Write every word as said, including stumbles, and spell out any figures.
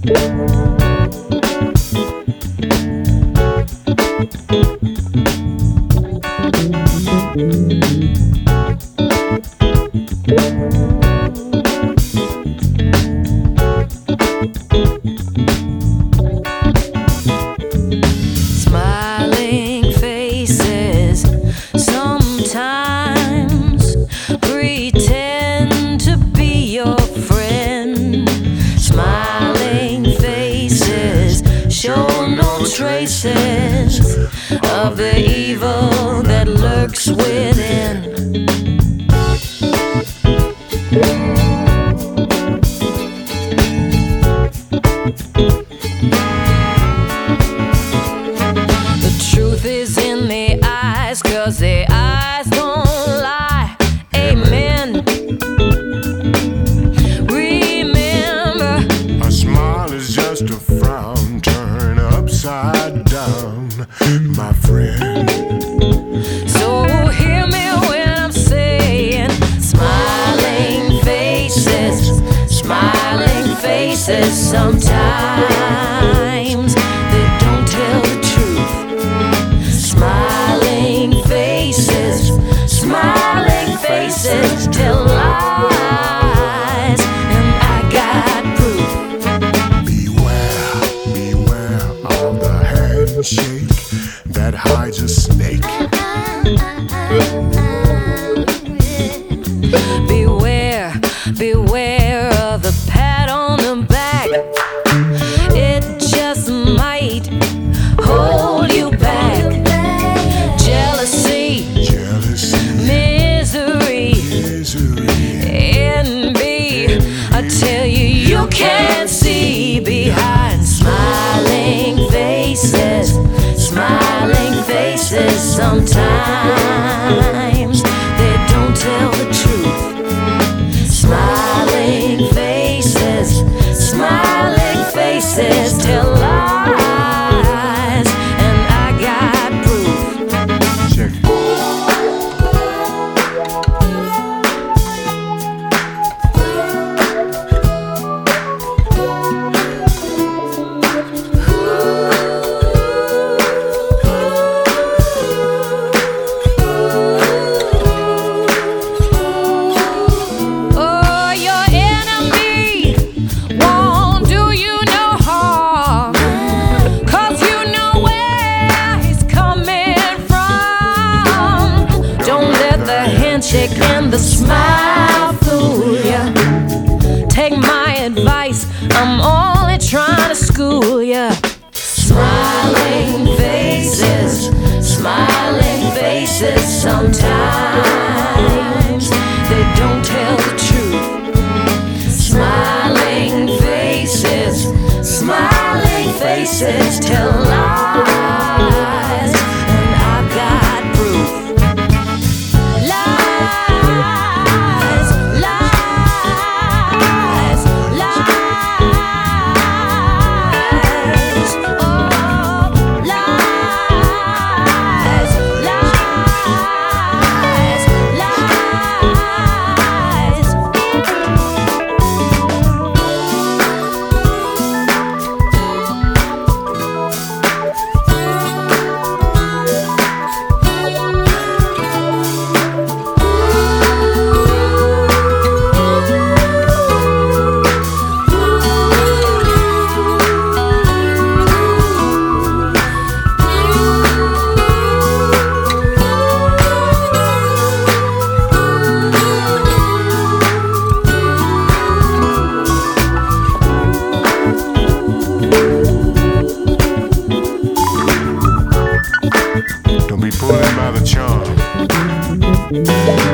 Smiling faces sometimes pretend to be your friend. Smiling faces show no traces of the evil that lurks within. The truth is in the eyes, 'cause the eyes don't lie. Amen. Remember, a smile is just a frown turned upside down, my friend. so hear me when I'm saying smiling faces, smiling faces sometimes they don't tell the truth. Smiling faces, smiling faces tell lies, and I got proof. Beware, beware of the handshake that hides a snake. Beware, beware of the pat on the back. It just might hold you back. Jealousy, Jealousy, misery, misery, envy. I tell you, you can't see behind smiling faces, smiling faces sometimes they don't tell the truth. Smiling faces, smiling faces tell lies, and I got proof. check it. Oh, your enemy won't do you no harm, 'cause you know where he's coming from. Don't let the handshake and the smile fool ya. Take my advice, I'm only trying to school ya. Smiling faces, smiling faces sometimes they don't tell the truth. Smiling faces, smiling faces tell lies, and I've got proof. Lies, lies, lies. Oh, lies, lies, lies. Don't be pulling by the charm.